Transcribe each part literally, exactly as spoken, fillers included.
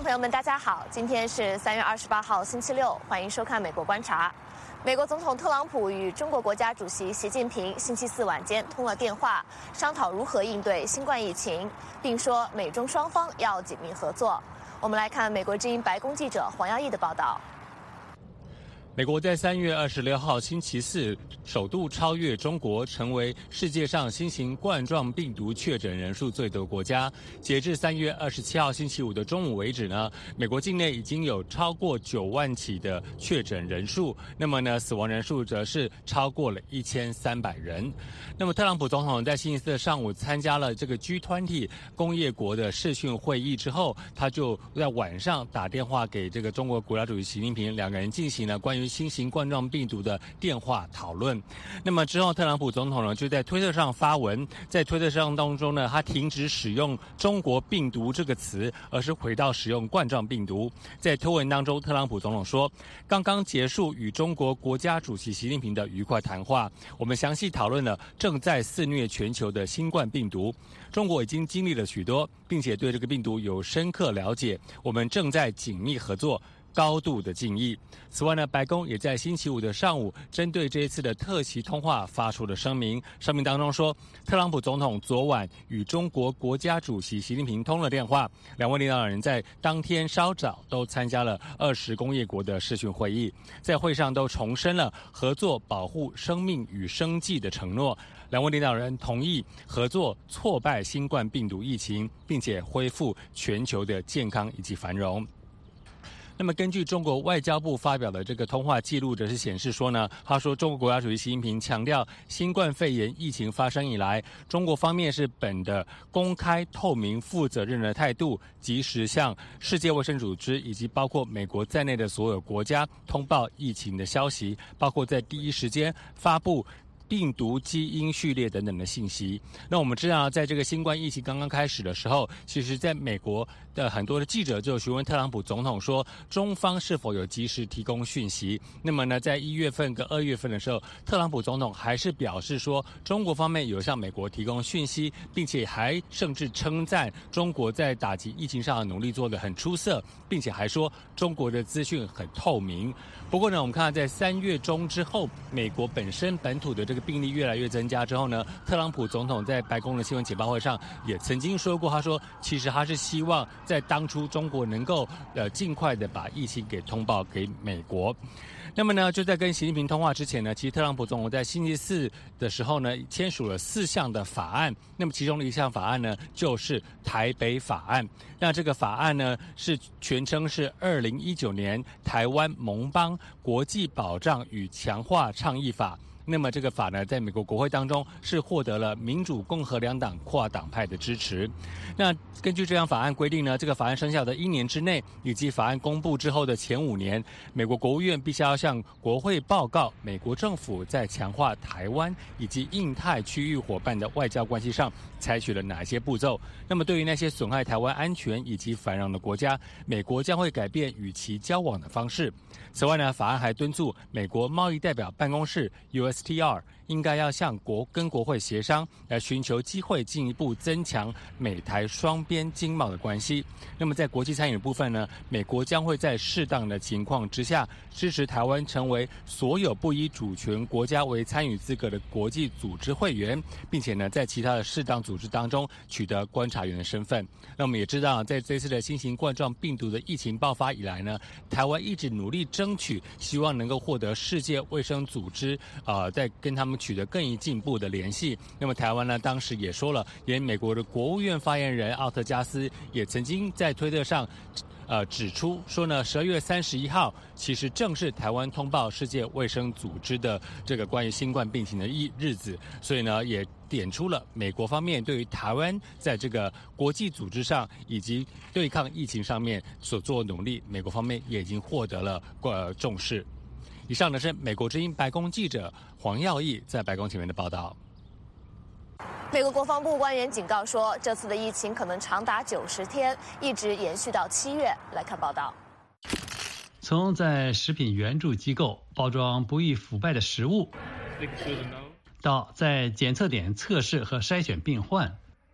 朋友们，大家好，今天是三月二十八号，星期六，欢迎收看《美国观察》。美国总统特朗普与中国国家主席习近平星期四晚间通了电话，商讨如何应对新冠疫情，并说美中双方要紧密合作。我们来看美国之音白宫记者黄耀义的报道。 美国在三月二十六号星期四首度超越中国，成为世界上新型冠状病毒确诊人数最多的国家。截至三月二十七号星期五的中午为止呢，美国境内已经有超过九万起的确诊人数，那么呢，死亡人数则是超过了一千三百人。那么特朗普总统在星期四的上午参加了这个 G 二十 工业国的视讯会议之后，他就在晚上打电话给这个中国国家主席习近平，两个人进行了关于新型冠状病毒的电话讨论。那么之后，特朗普总统呢就在推特上发文，在推特上当中呢，他停止使用中国病毒这个词，而是回到使用冠状病毒。在推文当中，特朗普总统说，刚刚结束与中国国家主席习近平的愉快谈话，我们详细讨论了正在肆虐全球的新冠病毒。中国已经经历了许多，并且对这个病毒有深刻了解，我们正在紧密合作，高度的敬意。此外呢，白宫也在星期五的上午针对这一次的特席通话发出了声明。声明当中说，特朗普总统昨晚与中国国家主席习近平通了电话，两位领导人在当天稍早都参加了二十工业国的视讯会议，在会上都重申了合作保护生命与生计的承诺。两位领导人同意合作挫败新冠病毒疫情，并且恢复全球的健康以及繁荣。那么根据中国外交部发表的这个通话记录，则是显示说呢，他说中国国家主席习近平强调，新冠肺炎疫情发生以来，中国方面是本着公开、透明、负责任的态度，及时向世界卫生组织以及包括美国在内的所有国家通报疫情的消息，包括在第一时间发布病毒基因序列等等的信息。那我们知道，在这个新冠疫情刚刚开始的时候，其实在美国的很多的记者就询问特朗普总统说，中方是否有及时提供讯息。那么呢，在一月份跟二月份的时候，特朗普总统还是表示说，中国方面有向美国提供讯息，并且还甚至称赞中国在打击疫情上的努力做得很出色，并且还说中国的资讯很透明。不过呢，我们看到在三月中之后，美国本身本土的这个病例越来越增加之后呢，特朗普总统在白宫的新闻简报会上也曾经说过，他说其实他是希望在当初中国能够呃尽快的把疫情给通报给美国。那么呢，就在跟习近平通话之前呢，其实特朗普总统在星期四的时候呢，签署了四项的法案。那么其中的一项法案呢，就是台北法案。那这个法案呢，是全称是二零一九年台湾盟邦国际保障与强化倡议法。那么这个法呢，在美国国会当中是获得了民主、共和两党跨党派的支持。那根据这项法案规定呢，这个法案生效的一年之内，以及法案公布之后的前五年，美国国务院必须要向国会报告美国政府在强化台湾以及印太区域伙伴的外交关系上采取了哪些步骤。那么对于那些损害台湾安全以及繁荣的国家，美国将会改变与其交往的方式。此外呢，法案还敦促美国贸易代表办公室 U S T R 应该要向国跟国会协商，来寻求机会进一步增强美台双边经贸的关系。那么在国际参与的部分呢，美国将会在适当的情况之下，支持台湾成为所有不以主权国家为参与资格的国际组织会员，并且呢，在其他的适当组织当中取得观察员的身份。那我们也知道，在这次的新型冠状病毒的疫情爆发以来呢，台湾一直努力争取，希望能够获得世界卫生组织呃，在跟他们取得更进一步的联系。那么台湾呢，当时也说了，连美国的国务院发言人奥特加斯也曾经在推特上呃指出说呢，十二月三十一号其实正是台湾通报世界卫生组织的这个关于新冠病情的日子，所以呢，也点出了美国方面对于台湾在这个国际组织上以及对抗疫情上面所做的努力，美国方面也已经获得了呃重视。以上呢是美国之音白宫记者黄耀义在白宫前面的报道。 美国国防部官员警告说，这次的疫情可能长达九十天，一直延续到七月。来看报道。 从在食品援助机构包装不易腐败的食物，到在检测点测试和筛选病患，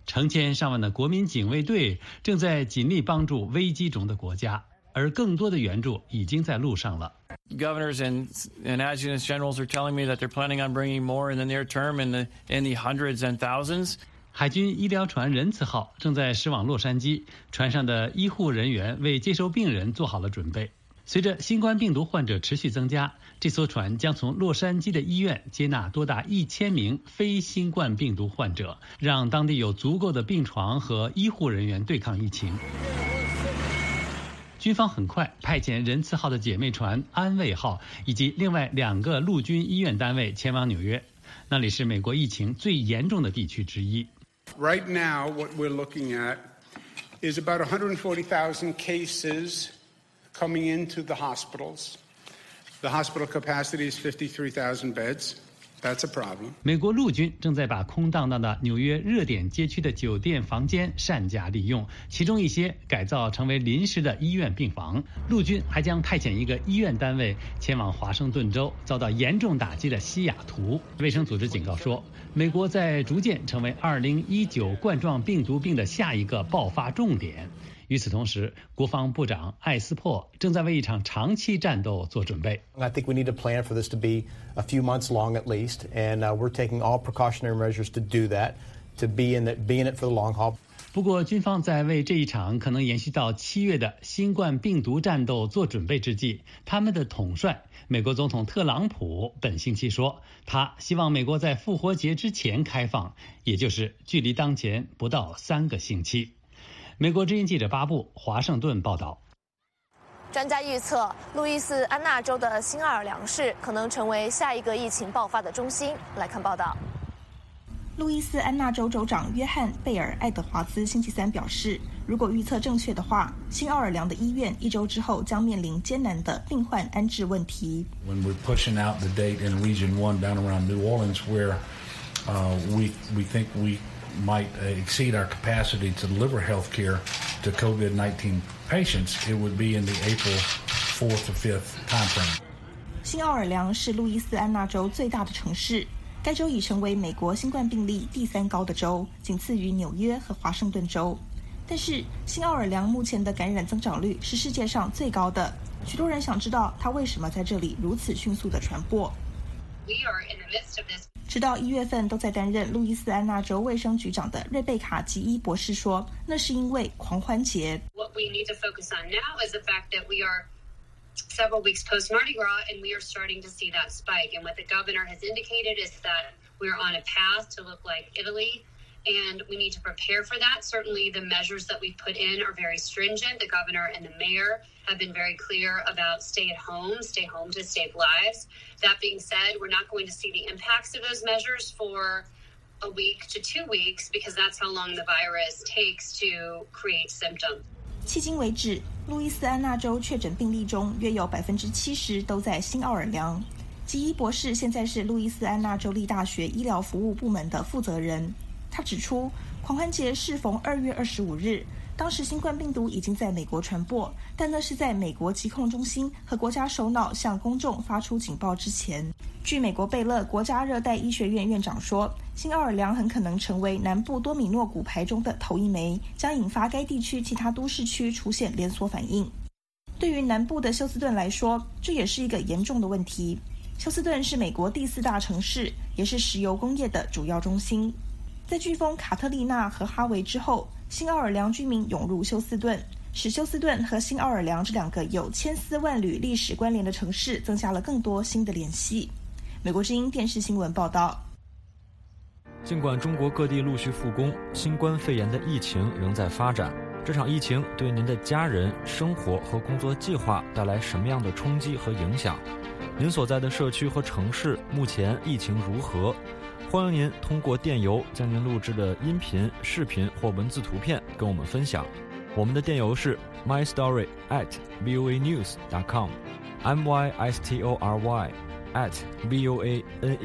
成千上万的国民警卫队正在尽力帮助危机中的国家，而更多的援助已经在路上了。 Governors and, and adjutants generals are telling me that they're planning on bringing more in the near term in the, in the hundreds and thousands. 海军医疗船仁慈号正在驶往洛杉矶，船上的医护人员为接收病人做好了准备。随着新冠病毒患者持续增加，这艘船将从洛杉矶的医院接纳多达一千名非新冠病毒患者，让当地有足够的病床和医护人员对抗疫情。军方很快派遣仁慈号的姐妹船安慰号以及另外两个陆军医院单位前往纽约，那里是美国疫情最严重的地区之一。 Right now, what we're looking at is about one hundred forty thousand cases coming into the hospitals. The hospital capacity is fifty-three thousand beds. That's a problem. 美国陆军正在把空荡荡的纽约热点街区的酒店房间善加利用，其中一些改造成为临时的医院病房。陆军还将派遣一个医院单位前往华盛顿州遭到严重打击的西雅图。卫生组织警告说，美国在逐渐成为二零一九冠状病毒病的下一个爆发重点。与此同时，国防部长艾斯珀正在为一场长期战斗做准备。 I think we need to plan for this to be a few months long at least, and uh, we're taking all precautionary measures to do that, to be in, the, be in it for the long haul. 不过，军方在为这一场可能延续到七月的新冠病毒战斗做准备之际，他们的统帅美国总统特朗普本星期说，他希望美国在复活节之前开放，也就是距离当前不到三个星期。美国之音记者巴布华盛顿报道。 专家预测，路易斯安那州的新奥尔良市可能成为下一个疫情爆发的中心。来看报道。 路易斯安那州州长约翰·贝尔·爱德华兹星期三表示，如果预测正确的话，新奥尔良的医院一周之后将面临艰难的病患安置问题。 When we're pushing out the date in Region One down around New Orleans, where uh, we we think we might exceed our capacity to deliver health care to COVID nineteen patients, it would be in the April fourth or fifth timeframe. 新奥尔良是路易斯安那州最大的城市，该州已成为美国新冠病例第三高的州，仅次于纽约和华盛顿州。但是新奥尔良目前的感染增长率是世界上最高的，许多人想知道它为什么在这里如此迅速的传播。 We are in the midst of this. 直到一月份都在担任路易斯安那州卫生局长的瑞贝卡·吉伊博士说，那是因为狂欢节。 What we need to focus on now is the fact that we are several weeks post Mardi Gras and we are starting to see that spike. And what the governor has indicated is that we're on a path to look like Italy. And we need to prepare for that. Certainly the measures that we put in are very stringent. The governor and the mayor have been very clear about stay at home, stay home to save lives. That being said, we're not going to see the impacts of those measures for a week to two weeks because that's how long the virus takes to create symptoms. 迄今为止，路易斯安那州确诊病例中约有百分之七十都在新奥尔良。吉伊博士现在是路易斯安那州立大学医疗服务部门的负责人。他指出，狂欢节适逢二月二十五日，当时新冠病毒已经在美国传播，但那是在美国疾控中心和国家首脑向公众发出警报之前。据美国贝勒国家热带医学院院长说，新奥尔良很可能成为南部多米诺骨牌中的头一枚，将引发该地区其他都市区出现连锁反应。对于南部的休斯顿来说，这也是一个严重的问题。休斯顿是美国第四大城市，也是石油工业的主要中心。在飓风卡特丽娜和哈维之后，新奥尔良居民涌入休斯顿，使休斯顿和新奥尔良这两个有千丝万缕历史关联的城市增加了更多新的联系。美国之音电视新闻报道。 尽管中国各地陆续复工，新冠肺炎的疫情仍在发展。这场疫情对您的家人、生活和工作计划带来什么样的冲击和影响？您所在的社区和城市目前疫情如何？欢迎您通过电邮将您录制的音频、视频或文字图片跟我们分享。我们的电邮是 my story at voa news dot com m y s t o r y at voa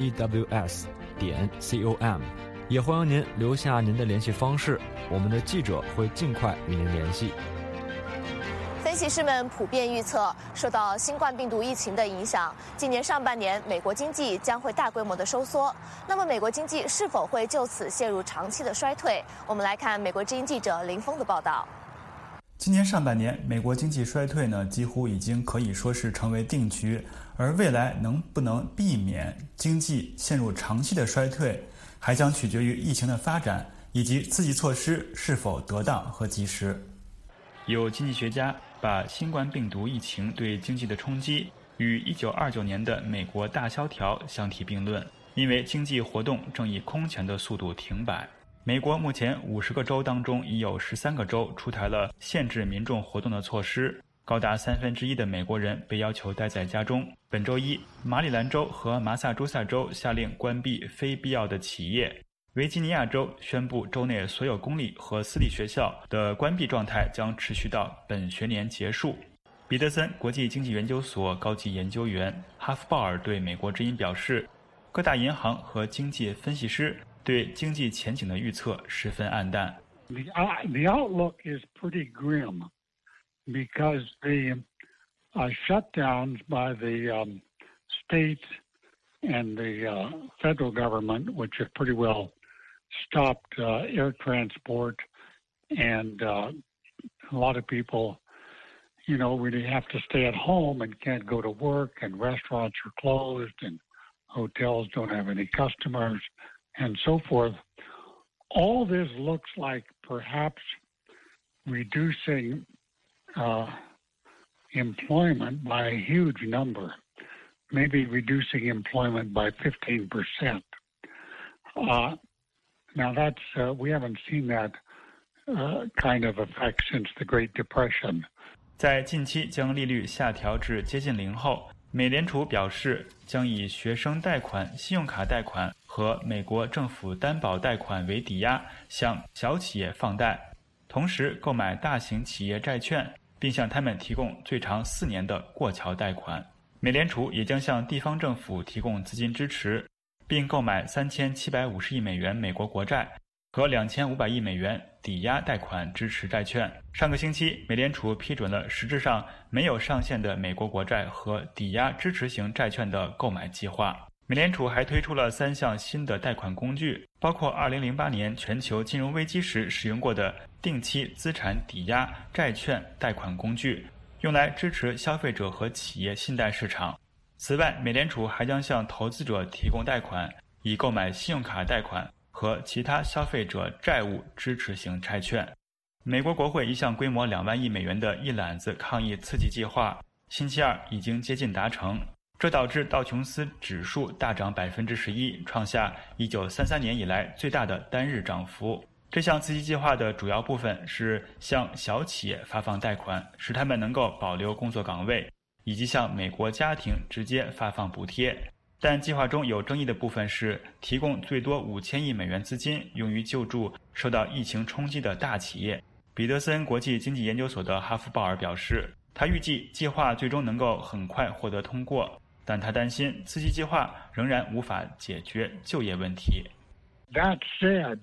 news 点 com。也欢迎您留下您的联系方式，我们的记者会尽快与您联系。 分分析师们普遍预测，受到新冠病毒疫情的影响，今年上半年美国经济将会大规模的收缩。那么，美国经济是否会就此陷入长期的衰退？我们来看美国之音记者林峰的报道。 今年上半年，美国经济衰退呢，几乎已经可以说是成为定局。而未来能不能避免经济陷入长期的衰退，还将取决于疫情的发展以及刺激措施是否得当和及时。有经济学家把新冠病毒疫情对经济的冲击与一九二九年的美国大萧条相提并论，因为经济活动正以空前的速度停摆。美国目前五十个州当中已有十三个州出台了限制民众活动的措施，高达三分之一的美国人被要求待在家中。本周一，马里兰州和麻萨诸塞州下令关闭非必要的企业，维吉尼亚州宣布州内所有公立和私立学校的关闭状态将持续到本学年结束。彼得森国际经济研究所高级研究员哈夫鲍尔对美国之音表示，各大银行和经济分析师对经济前景的预测十分暗淡。 The, uh, the outlook is pretty grim because the uh, shutdowns by the um, states and the uh, federal government, which have pretty well stopped uh, air transport, and uh, a lot of people, you know, really have to stay at home and can't go to work, and restaurants are closed, and hotels don't have any customers, and so forth. All this looks like perhaps reducing uh, employment by a huge number, maybe reducing employment by fifteen percent. Uh, now that's, uh, we haven't seen that uh, kind of effect since the Great Depression. 在近期将利率下调至接近零后，美联储表示将以学生贷款、信用卡贷款和美国政府担保贷款为抵押，向小企业放贷，同时购买大型企业债券，并向他们提供最长四年的过桥贷款。美联储也将向地方政府提供资金支持，并购买三千七百五十亿美元美国国债和两千五百亿美元抵押贷款支持债券。上个星期，美联储批准了实质上没有上限的美国国债和抵押支持型债券的购买计划。美联储还推出了三项新的贷款工具，包括二零零八年全球金融危机时使用过的定期资产抵押债券贷款工具，用来支持消费者和企业信贷市场。此外，美联储还将向投资者提供贷款，以购买信用卡贷款和其他消费者债务支持型债券。美国国会一项规模两万亿美元的一揽子抗疫刺激计划，星期二已经接近达成，这导致道琼斯指数大涨百分之十一，创下一九三三年以来最大的单日涨幅。这项刺激计划的主要部分是向小企业发放贷款，使他们能够保留工作岗位，以及向美国家庭直接发放补贴。但计划中有争议的部分是提供最多五千亿美元资金用于救助受到疫情冲击的大企业。彼得森国际经济研究所的哈夫鲍尔表示，他预计计划最终能够很快获得通过，但他担心刺激计划仍然无法解决就业问题。 That said,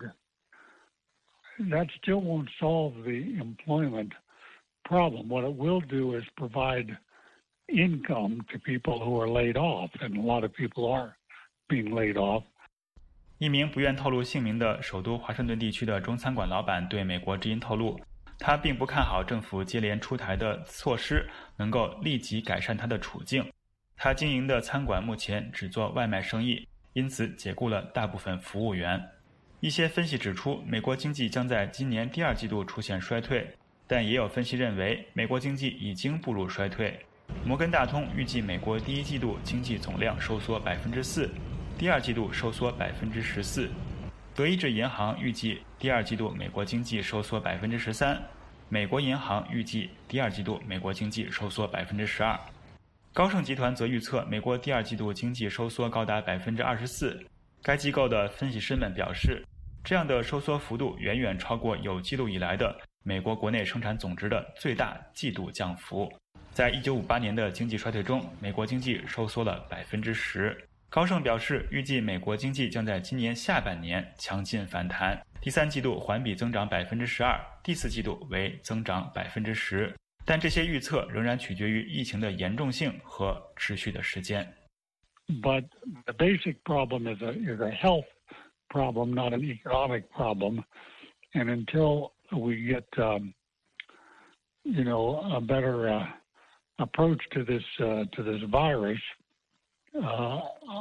that still won't solve the employment problem. What it will do is provide income to people who are laid off, and a lot of people are being laid off. 一名不愿透露姓名的首都华盛顿地区的中餐馆老板对美国之音透露，他并不看好政府接连出台的措施能够立即改善他的处境。他经营的餐馆目前只做外卖生意，因此解雇了大部分服务员。一些分析指出，美国经济将在今年第二季度出现衰退，但也有分析认为美国经济已经步入衰退。摩根大通预计美国第一季度经济总量收缩百分之四，第二季度收缩百分之十四。德意志银行预计第二季度美国经济收缩百分之十三，美国银行预计第二季度美国经济收缩百分之十二。高盛集团则预测美国第二季度经济收缩高达百分之二十四。该机构的分析师们表示，这样的收缩幅度远远超过有记录以来的美国国内生产总值的最大季度降幅。在一九五八年的经济衰退中，美国经济收缩了百分之十。高盛表示，预计美国经济将在今年下半年强劲反弹，第三季度环比增长百分之十二，第四季度为增长百分之十。 但这些预测仍然取决于疫情的严重性和持续的时间。 But the basic problem is a is a health problem, not an economic problem. And until we get, um, you know, a better uh, approach to this uh, to this virus, uh,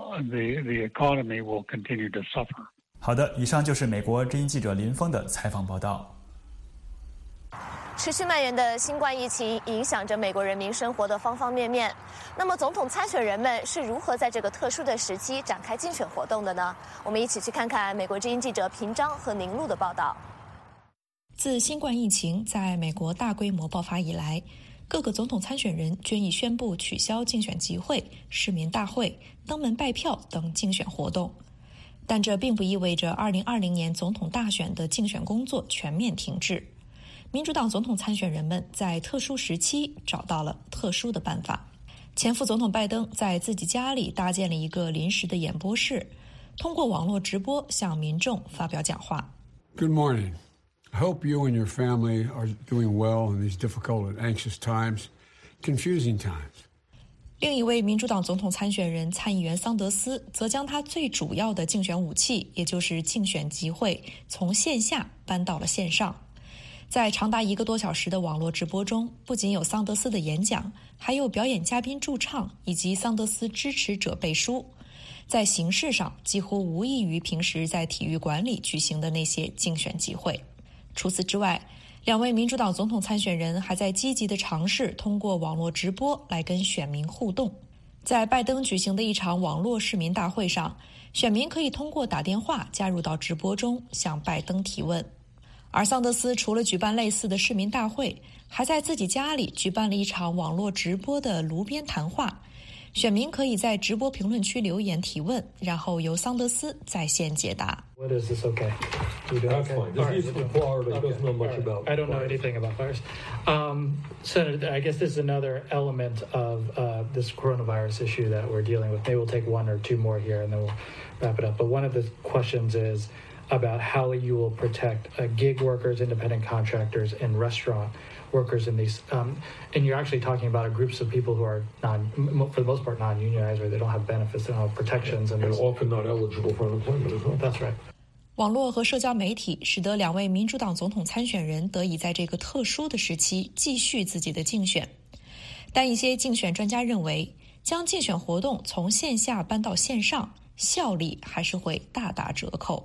the the economy will continue to suffer. 好的，以上就是美国之音记者林峰的采访报道。 持续蔓延的新冠疫情影响着美国人民生活的方方面面。那么，总统参选人们是如何在这个特殊的时期展开竞选活动的呢？我们一起去看看美国之音记者平章和宁路的报道。 自新冠疫情在美国大规模爆发以来，各个总统参选人均已宣布取消竞选集会、市民大会、登门拜票等竞选活动。但这并不意味着二零二零年总统大选的竞选工作全面停滞。民主党总统参选人们在特殊时期找到了特殊的办法。前副总统拜登在自己家里搭建了一个临时的演播室，通过网络直播向民众发表讲话。 Good morning. I hope you and your family are doing well in these difficult and anxious times, confusing times. 另一位民主党总统参选人参议员桑德斯则将他最主要的竞选武器，也就是竞选集会，从线下搬到了线上。在长达一个多小时的网络直播中，不仅有桑德斯的演讲，还有表演嘉宾驻唱以及桑德斯支持者背书。在形式上几乎无异于平时在体育馆里举行的那些竞选集会。除此之外，两位民主党总统参选人还在积极地尝试通过网络直播来跟选民互动。在拜登举行的一场网络市民大会上，选民可以通过打电话加入到直播中向拜登提问。而桑德斯除了举办类似的市民大会，还在自己家里举办了一场网络直播的炉边谈话。选民可以在直播评论区留言提问，然后由桑德斯在线解答。 What is this okay? That's fine. Just he's from Florida. He doesn't know much about I don't know anything about virus. Um, Senator, I guess this is another element of uh, this coronavirus issue that we're dealing with. Maybe we'll take one or two more here and then we'll wrap it up. But one of the questions is about how you will protect uh, gig workers, independent contractors, and restaurant workers in these. Um, and you're actually talking about groups of people who are, non, for the most part, non-unionized, where they don't have benefits, they don't have protections. And, and often not eligible for unemployment as well. That's right. 网络和社交媒体使得两位民主党总统参选人得以在这个特殊的时期继续自己的竞选。但一些竞选专家认为，将竞选活动从线下搬到线上，效力还是会大打折扣。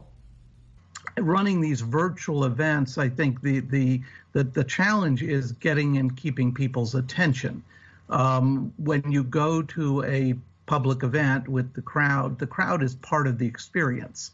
Running these virtual events, I think the the the, the challenge is getting and keeping people's attention. Um, when you go to a public event with the crowd, the crowd is part of the experience.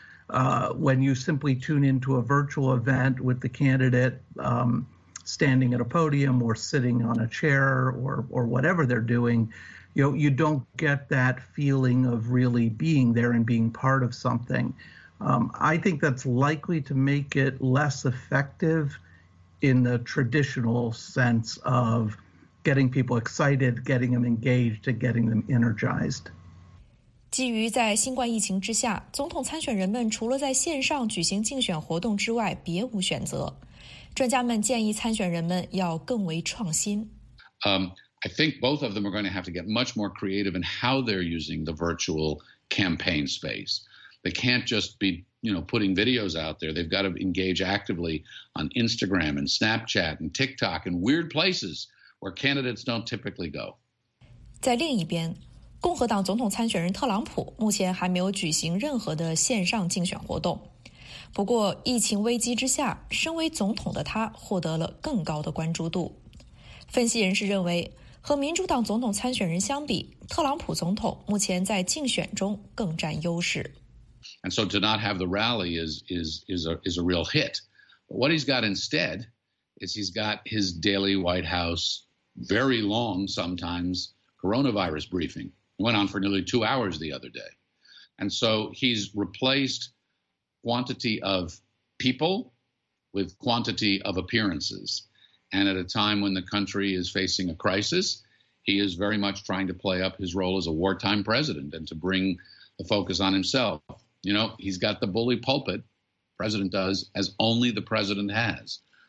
Uh, when you simply tune into a virtual event with the candidate um, standing at a podium or sitting on a chair or or whatever they're doing, you know, you don't get that feeling of really being there and being part of something. Um, I think that's likely to make it less effective in the traditional sense of getting people excited, getting them engaged, and getting them energized. 基于在新冠疫情之下，总统参选人们除了在线上举行竞选活动之外，别无选择。专家们建议参选人们要更为创新。 Um, I think both of them are going to have to get much more creative in how they're using the virtual campaign space. They can't just be, you know, putting videos out there. They've got to engage actively on Instagram and Snapchat and TikTok and weird places where candidates don't typically go. 在另一边，共和党总统参选人特朗普目前还没有举行任何的线上竞选活动。不过，疫情危机之下，身为总统的他获得了更高的关注度。分析人士认为，和民主党总统参选人相比，特朗普总统目前在竞选中更占优势。 And so to not have the rally is is is a is a real hit. But what he's got instead is he's got his daily White House, very long sometimes, coronavirus briefing. It went on for nearly two hours the other day. And so he's replaced quantity of people with quantity of appearances. And at a time when the country is facing a crisis, he is very much trying to play up his role as a wartime president and to bring the focus on himself. You know, he's got the bully pulpit, president does, as only the president has.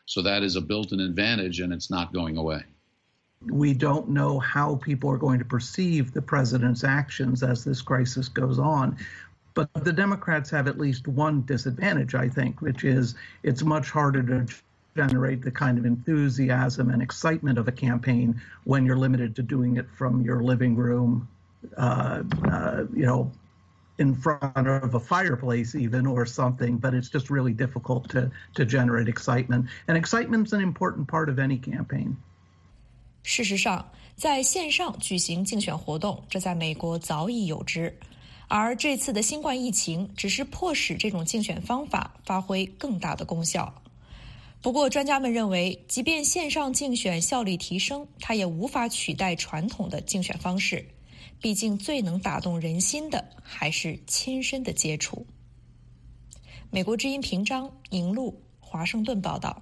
So that is a built-in advantage, and it's not going away. We don't know how people are going to perceive the president's actions as this crisis goes on. But the Democrats have at least one disadvantage, I think, which is it's much harder to generate the kind of enthusiasm and excitement of a campaign when you're limited to doing it from your living room, uh, uh, you know, in front of a fireplace even or something, but it's just really difficult to, to generate excitement. And excitement's an important part of any campaign. 事实上，在线上举行竞选活动，这在美国早已有之。而这次的新冠疫情只是迫使这种竞选方法发挥更大的功效。不过专家们认为，即便线上竞选效率提升，它也无法取代传统的竞选方式。毕竟最能打动人心的还是亲身的接触。美国之音平章银路华盛顿报道。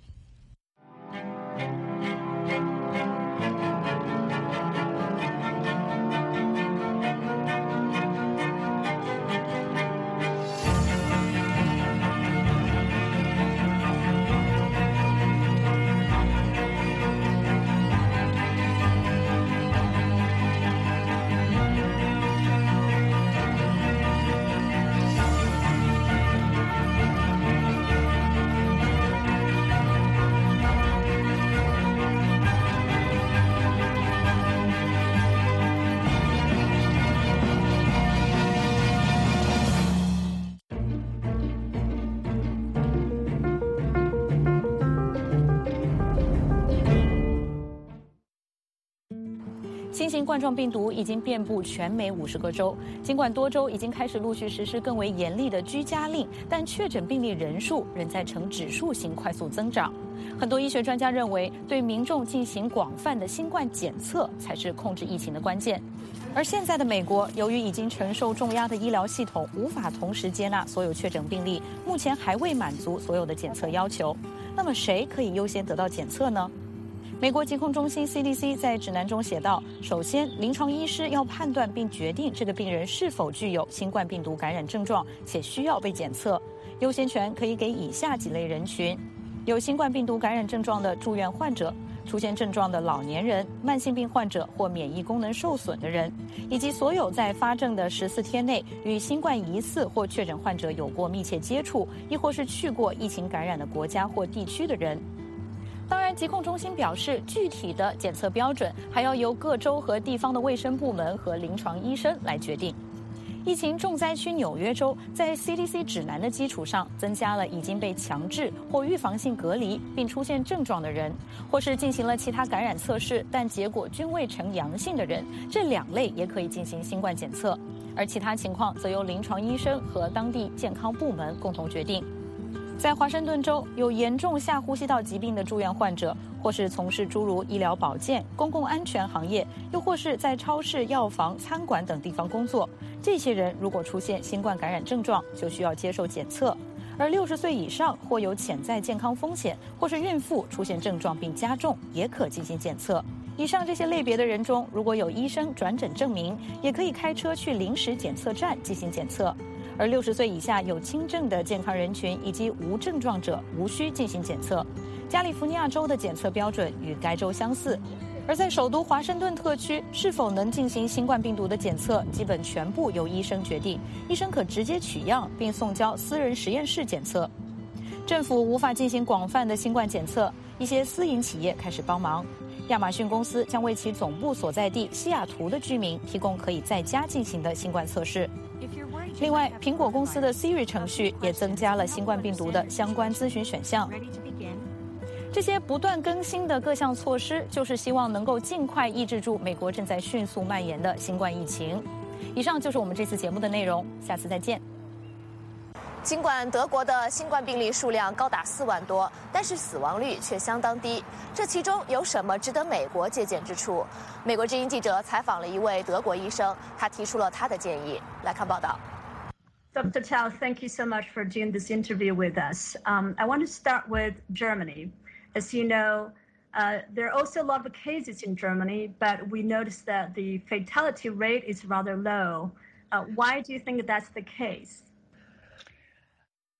新型冠状病毒已经遍布全美五十个州，尽管多州已经开始陆续实施更为严厉的居家令，但确诊病例人数仍在呈指数型快速增长。很多医学专家认为，对民众进行广泛的新冠检测才是控制疫情的关键。而现在的美国，由于已经承受重压的医疗系统无法同时接纳所有确诊病例，目前还未满足所有的检测要求。那么谁可以优先得到检测呢？美国疾控中心 C D C 在指南中写道，首先，临床医师要判断并决定这个病人是否具有新冠病毒感染症状且需要被检测。优先权可以给以下几类人群：有新冠病毒感染症状的住院患者，出现症状的老年人、慢性病患者或免疫功能受损的人，以及所有在发症的十四天内与新冠疑似或确诊患者有过密切接触，亦或是去过疫情感染的国家或地区的人。当然，疾控中心表示，具体的检测标准还要由各州和地方的卫生部门和临床医生来决定。疫情重灾区纽约州在 C D C 指南的基础上，增加了已经被强制或预防性隔离并出现症状的人，或是进行了其他感染测试但结果均未呈阳性的人，这两类也可以进行新冠检测，而其他情况则由临床医生和当地健康部门共同决定。在华盛顿州，有严重下呼吸道疾病的住院患者，或是从事诸如医疗保健、公共安全行业，又或是在超市、药房、餐馆等地方工作，这些人如果出现新冠感染症状，就需要接受检测。而六十岁以上或有潜在健康风险，或是孕妇出现症状并加重，也可进行检测。以上这些类别的人中，如果有医生转诊证明，也可以开车去临时检测站进行检测。而六十岁以下有轻症的健康人群以及无症状者无需进行检测。加利福尼亚州的检测标准与该州相似。而在首都华盛顿特区，是否能进行新冠病毒的检测，基本全部由医生决定。医生可直接取样并送交私人实验室检测。政府无法进行广泛的新冠检测，一些私营企业开始帮忙。亚马逊公司将为其总部所在地西雅图的居民提供可以在家进行的新冠测试。另外，苹果公司的 Siri 程序也增加了新冠病毒的相关咨询选项。这些不断更新的各项措施，就是希望能够尽快抑制住美国正在迅速蔓延的新冠疫情。以上就是我们这次节目的内容，下次再见。尽管德国的新冠病例数量高达四万多，但是死亡率却相当低。这其中有什么值得美国借鉴之处？美国之音记者采访了一位德国医生，他提出了他的建议。来看报道。 Doctor Tao, thank you so much for doing this interview with us. Um, I want to start with Germany. As you know, uh, there are also a lot of cases in Germany, but we noticed that the fatality rate is rather low. Uh, why do you think that's the case?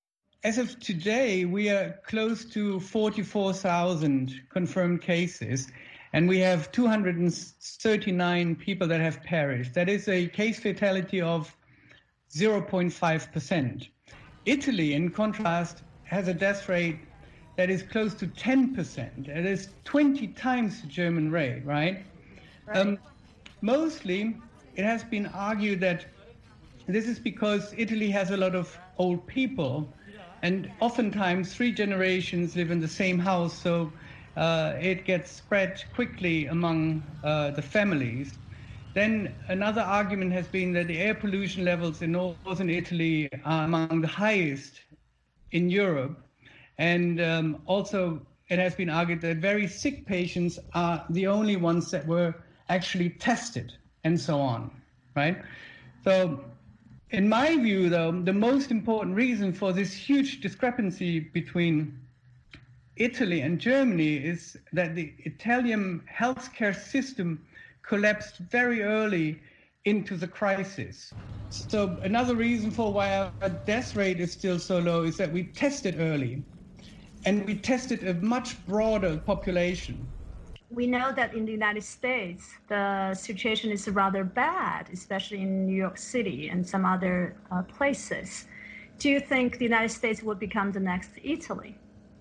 as of today, we are close to forty-four thousand confirmed cases, and we have two hundred thirty-nine people that have perished. That is a case fatality of zero point five percent. Italy, in contrast, has a death rate that is close to ten percent. It is twenty times the German rate, right? right. Um, mostly, it has been argued that this is because Italy has a lot of old people, and oftentimes three generations live in the same house, so uh, it gets spread quickly among uh, the families. Then another argument has been that the air pollution levels in northern Italy are among the highest in Europe. And um, also it has been argued that very sick patients are the only ones that were actually tested and so on, right? So in my view, though, the most important reason for this huge discrepancy between Italy and Germany is that the Italian healthcare system collapsed very early into the crisis. So another reason for why our death rate is still so low is that we tested early, and we tested a much broader population. We know that in the United States, the situation is rather bad, especially in New York City and some other uh, places. Do you think the United States will become the next Italy?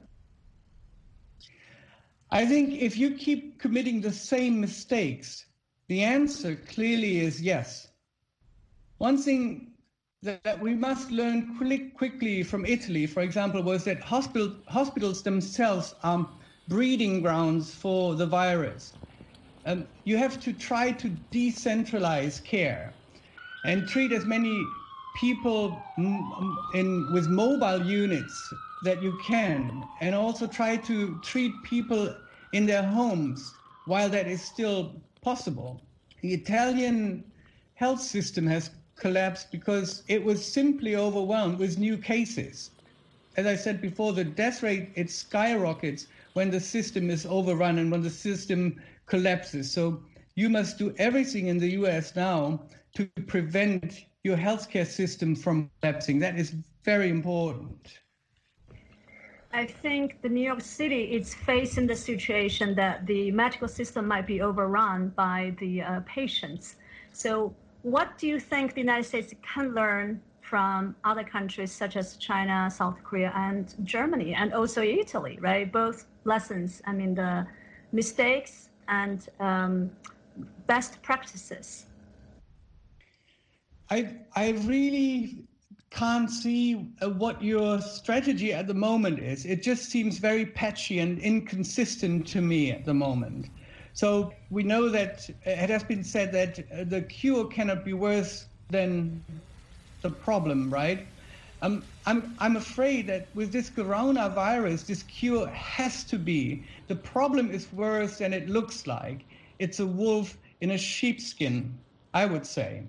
I think if you keep committing the same mistakes, the answer clearly is yes. One thing that, that we must learn quick, quickly from Italy, for example, was that hospital, hospitals themselves are breeding grounds for the virus. Um, you have to try to decentralize care and treat as many people in, with mobile units that you can, and also try to treat people in their homes while that is still possible. The Italian health system has collapsed because it was simply overwhelmed with new cases. As I said before, the death rate, it skyrockets when the system is overrun and when the system collapses. So you must do everything in the U S now to prevent your healthcare system from collapsing. That is very important. I think the New York City is facing the situation that the medical system might be overrun by the uh, patients. So what do you think the United States can learn from other countries such as China, South Korea, and Germany, and also Italy, right? Both lessons, I mean, the mistakes and um, best practices. I, I really can't see uh, what your strategy at the moment is. It just seems very patchy and inconsistent to me at the moment. So we know that it has been said that the cure cannot be worse than the problem, right? Um, I'm, I'm afraid that with this coronavirus, this cure has to be. The problem is worse than it looks like. It's a wolf in a sheepskin, I would say.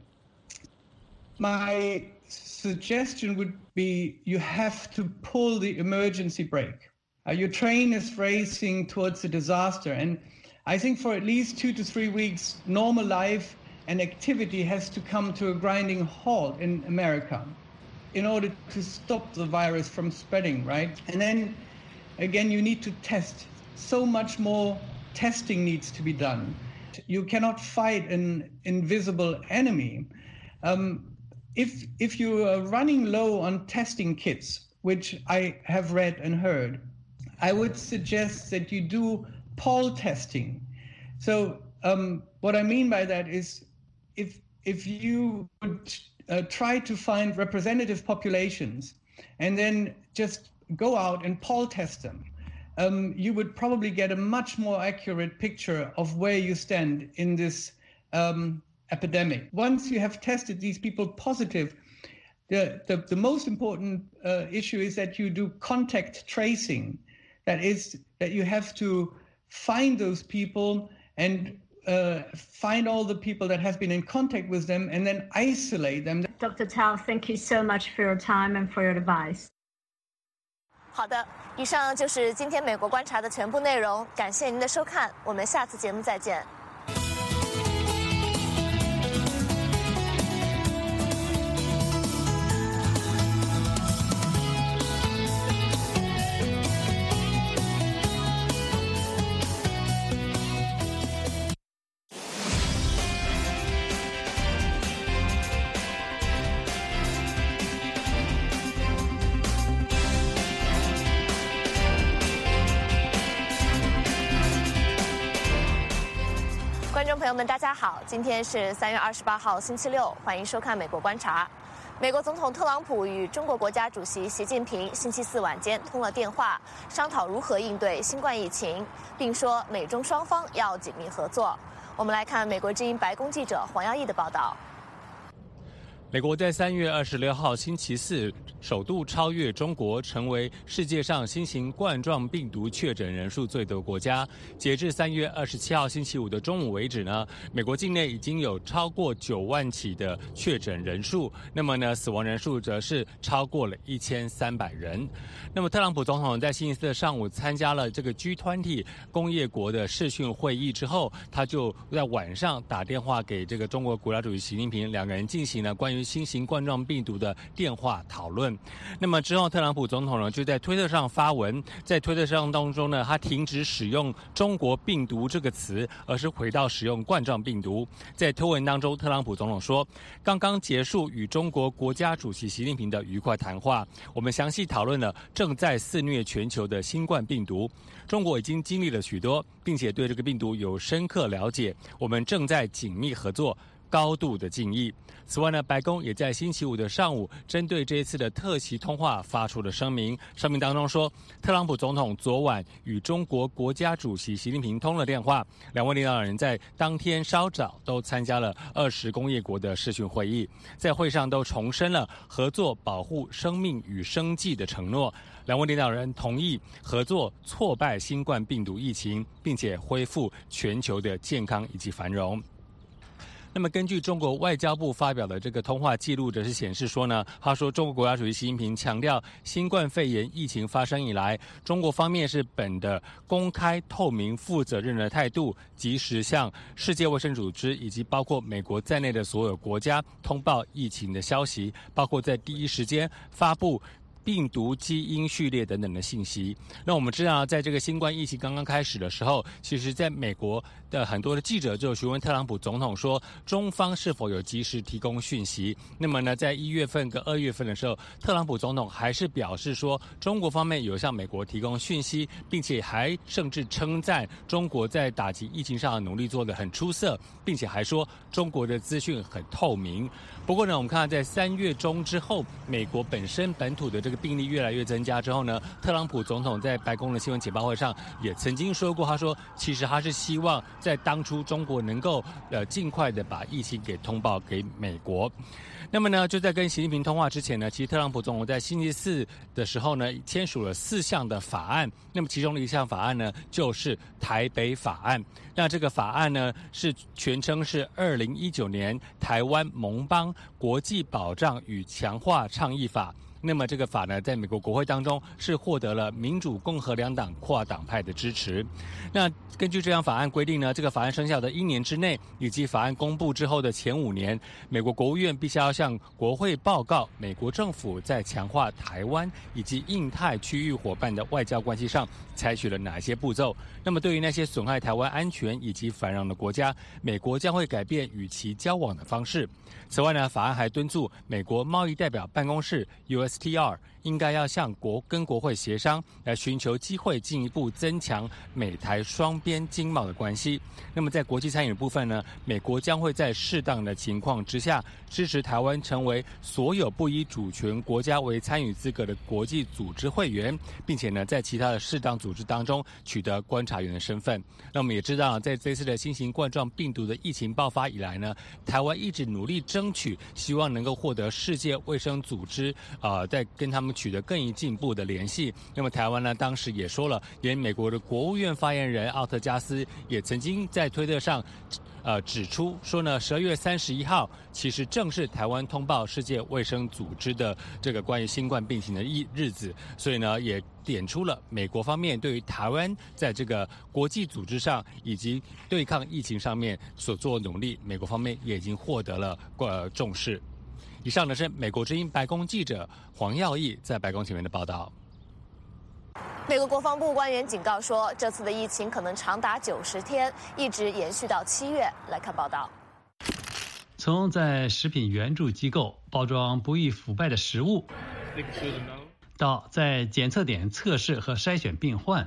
My suggestion would be you have to pull the emergency brake. Uh, your train is racing towards a disaster, and I think for at least two to three weeks, normal life and activity has to come to a grinding halt in America in order to stop the virus from spreading, right? And then, again, you need to test. So much more testing needs to be done. You cannot fight an invisible enemy. Um, if, if you are running low on testing kits, which I have read and heard, I would suggest that you do poll testing. So um, what I mean by that is if, if you would uh, try to find representative populations and then just go out and poll test them, um, you would probably get a much more accurate picture of where you stand in this um, epidemic. Once you have tested these people positive, the, the, the most important uh, issue is that you do contact tracing. That is, that you have to find those people and uh, find all the people that have been in contact with them and then isolate them. Doctor Tao, thank you so much for your time and for your advice. 好的，以上就是今天美国观察的全部内容，感谢您的收看，我们下次节目再见。 观众朋友们，大家好，今天是三月二十八号，星期六，欢迎收看《美国观察》。美国总统特朗普与中国国家主席习近平星期四晚间通了电话，商讨如何应对新冠疫情，并说美中双方要紧密合作。我们来看美国之音白宫记者黄耀义的报道。 美国在三月二十六号星期四首度超越中国，成为世界上新型冠状病毒确诊人数最多的国家。截至三月二十七号星期五的中午为止呢，美国境内已经有超过九万起的确诊人数，那么呢，死亡人数则是超过了一千三百人。那么，特朗普总统在星期四的上午参加了这个 G 二十 工业国的视讯会议之后，他就在晚上打电话给这个中国国家主席习近平，两个人进行了关于新型冠状病毒的电话讨论。那么之后，特朗普总统呢就在推特上发文，在推特上当中呢，他停止使用中国病毒这个词，而是回到使用冠状病毒。在推文当中，特朗普总统说，刚刚结束与中国国家主席习近平的愉快谈话，我们详细讨论了正在肆虐全球的新冠病毒。中国已经经历了许多，并且对这个病毒有深刻了解，我们正在紧密合作，高度的敬意。此外呢，白宫也在星期五的上午针对这一次的特席通话发出了声明。声明当中说，特朗普总统昨晚与中国国家主席习近平通了电话，两位领导人在当天稍早都参加了二十工业国的视讯会议，在会上都重申了合作保护生命与生计的承诺。两位领导人同意合作挫败新冠病毒疫情，并且恢复全球的健康以及繁荣。那么根据中国外交部发表的这个通话记录，则是显示说呢，他说中国国家主席习近平强调，新冠肺炎疫情发生以来，中国方面是本着公开、透明、负责任的态度，及时向世界卫生组织以及包括美国在内的所有国家通报疫情的消息，包括在第一时间发布病毒基因序列等等的信息。那我们知道，在这个新冠疫情刚刚开始的时候，其实在美国的很多的记者就询问特朗普总统说，中方是否有及时提供讯息。那么呢，在一月份跟二月份的时候，特朗普总统还是表示说，中国方面有向美国提供讯息，并且还甚至称赞中国在打击疫情上的努力做得很出色，并且还说中国的资讯很透明。不过呢，我们看到在三月中之后，美国本身本土的这个病例越来越增加之后呢，特朗普总统在白宫的新闻简报会上也曾经说过，他说其实他是希望在当初中国能够呃尽快的把疫情给通报给美国。那么呢，就在跟习近平通话之前呢，其实特朗普总统在星期四的时候呢，签署了四项的法案。那么其中的一项法案呢，就是台北法案。那这个法案呢，是全称是二零一九年台湾盟邦国际保障与强化倡议法。那么这个法呢，在美国国会当中是获得了民主、共和两党跨党派的支持。那根据这项法案规定呢，这个法案生效的一年之内，以及法案公布之后的前五年，美国国务院必须要向国会报告美国政府在强化台湾以及印太区域伙伴的外交关系上采取了哪些步骤。那么对于那些损害台湾安全以及繁荣的国家，美国将会改变与其交往的方式。此外呢，法案还敦促美国贸易代表办公室 U S T R 应该要向国跟国会协商，来寻求机会进一步增强美台双边经贸的关系。那么在国际参与的部分呢，美国将会在适当的情况之下，支持台湾成为所有不以主权国家为参与资格的国际组织会员，并且呢，在其他的适当组织当中取得观察员的身份。那我们也知道，在这次的新型冠状病毒的疫情爆发以来呢，台湾一直努力争取，希望能够获得世界卫生组织呃，在跟他们取得更进一步的联系。那么台湾呢，当时也说了，连美国的国务院发言人奥特加斯也曾经在推特上呃指出说呢，十二月三十一号其实正是台湾通报世界卫生组织的这个关于新冠病情的日子，所以呢，也点出了美国方面对于台湾在这个国际组织上以及对抗疫情上面所做的努力，美国方面也已经获得了呃重视。以上呢是美国之音白宫记者黄耀义在白宫前面的报道。 美国国防部官员警告说，这次的疫情可能长达九十天，一直延续到七月。来看报道。 从在食品援助机构包装不易腐败的食物，到在检测点测试和筛选病患，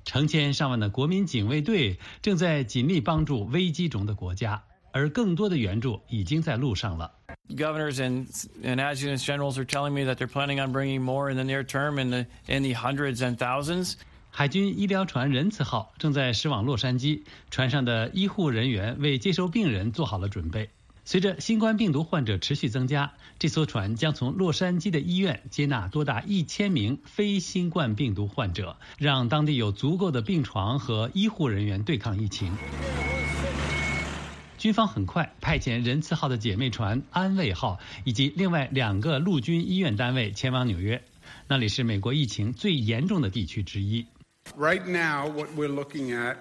成千上万的国民警卫队正在尽力帮助危机中的国家，而更多的援助已经在路上了。 Governors and, and adjutants generals are telling me that they're planning on bringing more in the near term in the, in the hundreds and thousands. 海军医疗船仁慈号正在驶往洛杉矶，船上的医护人员为接收病人做好了准备。随着新冠病毒患者持续增加，这艘船将从洛杉矶的医院接纳多达一千名非新冠病毒患者，让当地有足够的病床和医护人员对抗疫情。军方很快派遣仁慈号的姐妹船安慰号以及另外两个陆军医院单位前往纽约，那里是美国疫情最严重的地区之一。 Right now, what we're looking at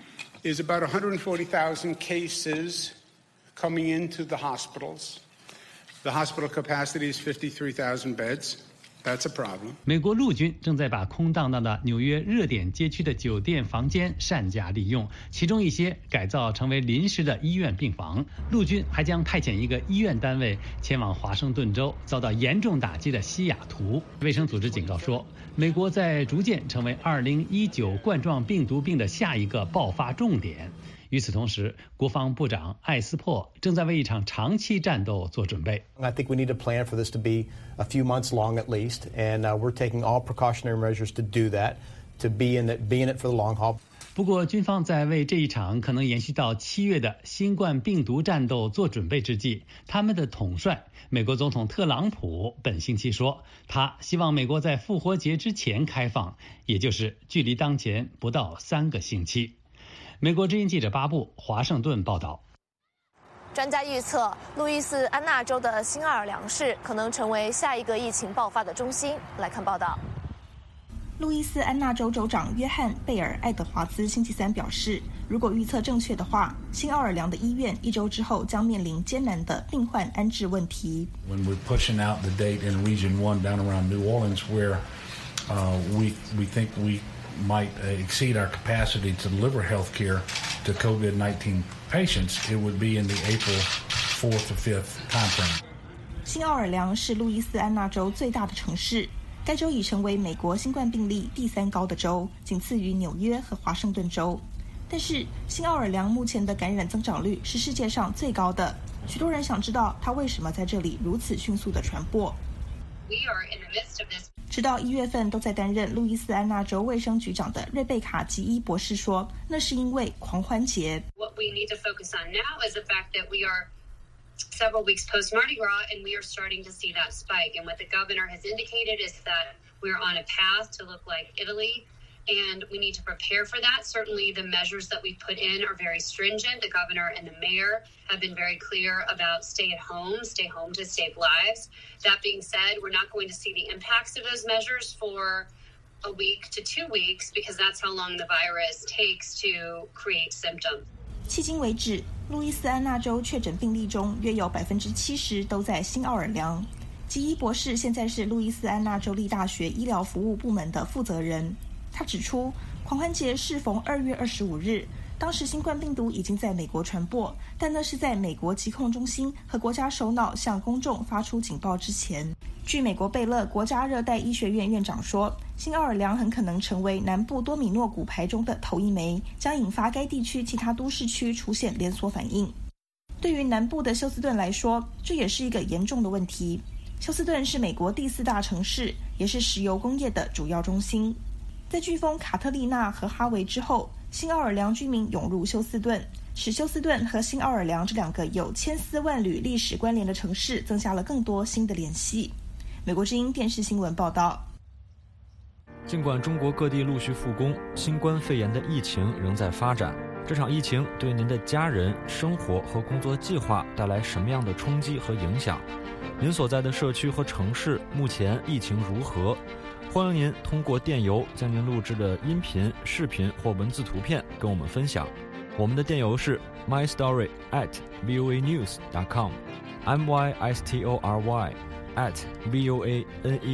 is about one hundred forty thousand cases coming into the hospitals. The hospital capacity is fifty-three thousand beds. That's a problem. 美国陆军正在把空荡荡的纽约热点街区的酒店房间善加利用，其中一些改造成为临时的医院病房。陆军还将派遣一个医院单位前往华盛顿州遭到严重打击的西雅图。卫生组织警告说，美国在逐渐成为二零一九冠状病毒病的下一个爆发重点。与此同时，国防部长艾斯珀正在为一场长期战斗做准备。 I think we need to plan for this to be a few months long at least, and uh, we're taking all precautionary measures to do that, to be in it, be in it for the long haul. 不过，军方在为这一场可能延续到七月的新冠病毒战斗做准备之际，他们的统帅美国总统特朗普本星期说，他希望美国在复活节之前开放，也就是距离当前不到三个星期。美国之音记者巴布华盛顿报道。 专家预测，路易斯安那州的新奥尔良市可能成为下一个疫情爆发的中心。来看报道。 路易斯安那州州长约翰·贝尔·爱德华兹星期三表示，如果预测正确的话，新奥尔良的医院一周之后将面临艰难的病患安置问题。 When we're pushing out the date in Region One down around New Orleans, where uh, we we think we might exceed our capacity to deliver health care to COVID nineteen patients, it would be in the April fourth or fifth timeframe. 新奥尔良是路易斯安那州最大的城市，该州已成为美国新冠病例第三高的州，仅次于纽约和华盛顿州。但是新奥尔良目前的感染增长率是世界上最高的，许多人想知道它为什么在这里如此迅速的传播。 We are in the midst of this. 直到一月份都在担任路易斯安那州卫生局长的瑞贝卡·吉伊博士说，那是因为狂欢节。 What we need to focus on now is the fact that we are several weeks post Mardi Gras, and we are starting to see that spike. And what the governor has indicated is that we're on a path to look like Italy, and we need to prepare for that. Certainly, the measures that we put in are very stringent. The governor and the mayor have been very clear about stay at home, stay home to save lives. That being said, we're not going to see the impacts of those measures for a week to two weeks because that's how long the virus takes to create symptoms. 迄今为止，路易斯安那州确诊病例中约有百分之七十都在新奥尔良。吉伊博士现在是路易斯安那州立大学医疗服务部门的负责人。他指出，狂欢节适逢二月二十五日，当时新冠病毒已经在美国传播，但那是在美国疾控中心和国家首脑向公众发出警报之前。据美国贝勒国家热带医学院院长说，新奥尔良很可能成为南部多米诺骨牌中的头一枚，将引发该地区其他都市区出现连锁反应。对于南部的休斯顿来说，这也是一个严重的问题。休斯顿是美国第四大城市，也是石油工业的主要中心。在飓风卡特丽娜和哈维之后，新奥尔良居民涌入休斯顿，使休斯顿和新奥尔良这两个有千丝万缕历史关联的城市增加了更多新的联系。美国之音电视新闻报道。 尽管中国各地陆续复工，新冠肺炎的疫情仍在发展。这场疫情对您的家人、生活和工作计划带来什么样的冲击和影响？您所在的社区和城市目前疫情如何？欢迎您通过电邮将您录制的音频、视频或文字图片跟我们分享。我们的电邮是 my story at voa news dot com m y s t o r y at voa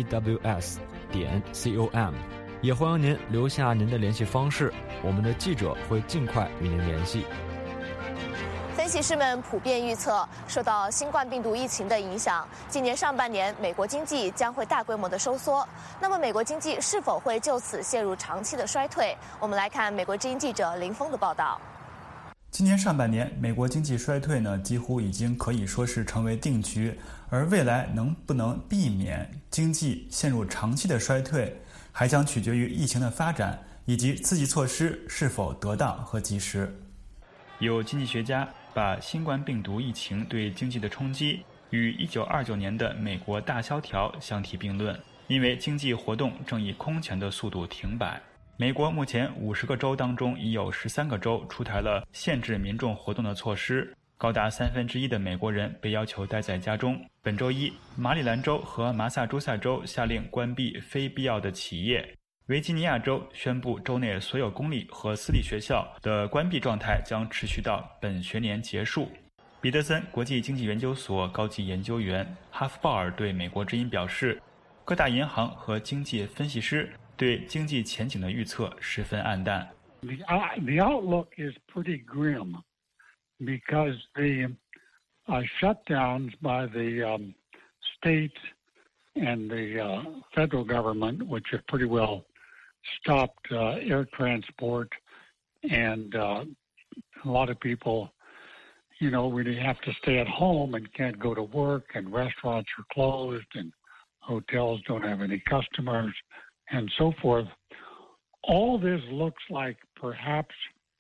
news 点 com。也欢迎您留下您的联系方式，我们的记者会尽快与您联系。 分析师们普遍预测，受到新冠病毒疫情的影响，今年上半年美国经济将会大规模的收缩。那么，美国经济是否会就此陷入长期的衰退？我们来看美国之音记者林峰的报道。 今年上半年，美国经济衰退呢，几乎已经可以说是成为定局。而未来能不能避免经济陷入长期的衰退，还将取决于疫情的发展以及刺激措施是否得当和及时。有经济学家把新冠病毒疫情对经济的冲击与一九二九年的美国大萧条相提并论，因为经济活动正以空前的速度停摆。美国目前五十个州当中已有十三个州出台了限制民众活动的措施，高达三分之一的美国人被要求待在家中。本周一，马里兰州和麻萨诸塞州下令关闭非必要的企业，维吉尼亚州宣布州内所有公立和私立学校的关闭状态将持续到本学年结束。彼得森国际经济研究所高级研究员哈夫鲍尔对美国之音表示，各大银行和经济分析师对经济前景的预测十分暗淡。 The, uh, the outlook is pretty grim because the uh, shutdowns by the um, states and the uh, federal government, which have pretty well stopped uh, air transport, and uh, a lot of people, you know, really have to stay at home and can't go to work, and restaurants are closed, and hotels don't have any customers, and so forth. All this looks like perhaps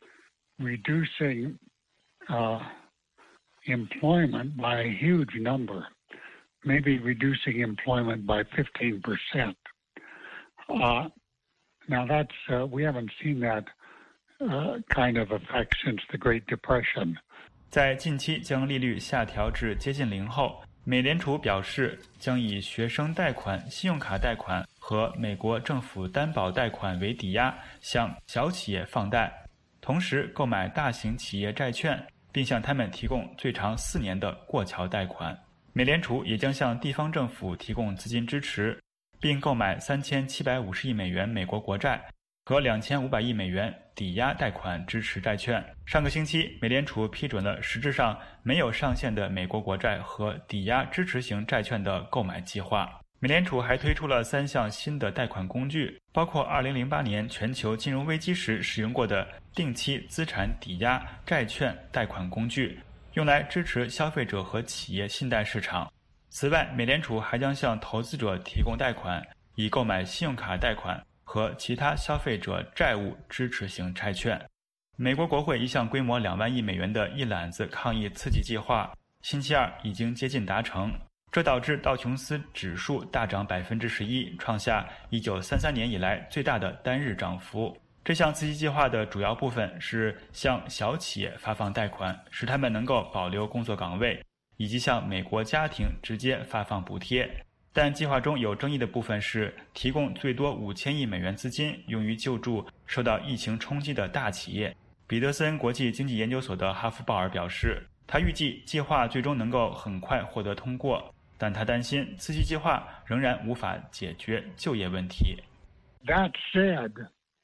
reducing uh, employment by a huge number, maybe reducing employment by fifteen percent. Uh, now that's, uh, we haven't seen that uh, kind of effect since the Great Depression. 在近期将利率下调至接近零后，美联储表示将以学生贷款、信用卡贷款和美国政府担保贷款为抵押，向小企业放贷，同时购买大型企业债券，并向他们提供最长四年的过桥贷款。美联储也将向地方政府提供资金支持，并购买三千七百五十亿美元美国国债和两千五百亿美元抵押贷款支持债券。上个星期，美联储批准了实质上没有上限的美国国债和抵押支持型债券的购买计划。美联储还推出了三项新的贷款工具，包括二零零八年全球金融危机时使用过的定期资产抵押债券贷款工具，用来支持消费者和企业信贷市场。此外，美联储还将向投资者提供贷款，以购买信用卡贷款和其他消费者债务支持型债券。美国国会一项规模两万亿美元的一揽子抗疫刺激计划，星期二已经接近达成，这导致道琼斯指数大涨百分之十一，创下一九三三年以来最大的单日涨幅。这项刺激计划的主要部分是向小企业发放贷款，使他们能够保留工作岗位，以及向美国家庭直接发放补贴。但计划中有争议的部分是提供最多五千亿美元资金用于救助受到疫情冲击的大企业。彼得森国际经济研究所的哈夫鲍尔表示，他预计计划最终能够很快获得通过，但他担心刺激计划仍然无法解决就业问题。 That said,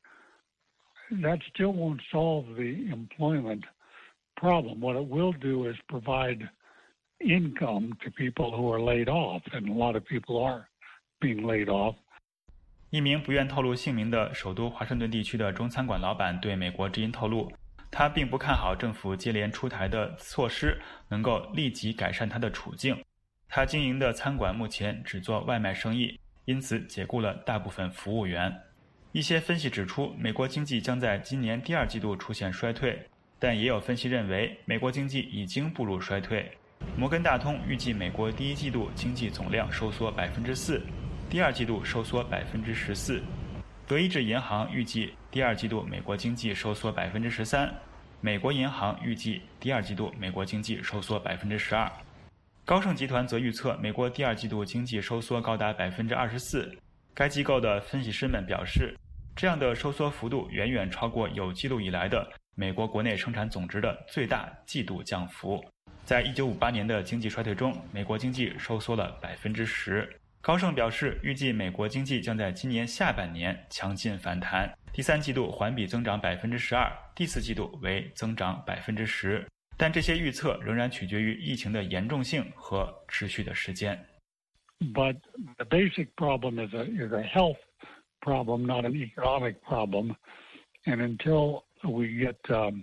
that still won't solve the employment problem. What it will do is provide income to people who are laid off, and a lot of people are being laid off. 一名不愿透露姓名的首都华盛顿地区的中餐馆老板对美国之音透露，他并不看好政府接连出台的措施能够立即改善他的处境。他经营的餐馆目前只做外卖生意，因此解雇了大部分服务员。一些分析指出，美国经济将在今年第二季度出现衰退，但也有分析认为美国经济已经步入衰退。摩根大通预计美国第一季度经济总量收缩百分之四，第二季度收缩百分之十四。德意志银行预计第二季度美国经济收缩百分之十三，美国银行预计第二季度美国经济收缩百分之十二。高盛集团则预测美国第二季度经济收缩高达百分之二十四。该机构的分析师们表示，这样的收缩幅度远远超过有记录以来的美国国内生产总值的最大季度降幅。在一九五八年的经济衰退中，美国经济收缩了百分之十。高盛表示，预计美国经济将在今年下半年强劲反弹，第三季度环比增长百分之十二，第四季度为增长百分之十。 但这些预测仍然取决于疫情的严重性和持续的时间。 But the basic problem is a is a health problem, not an economic problem. And until we get, um,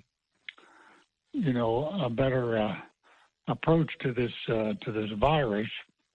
you know, a better uh, approach to this uh, to this virus,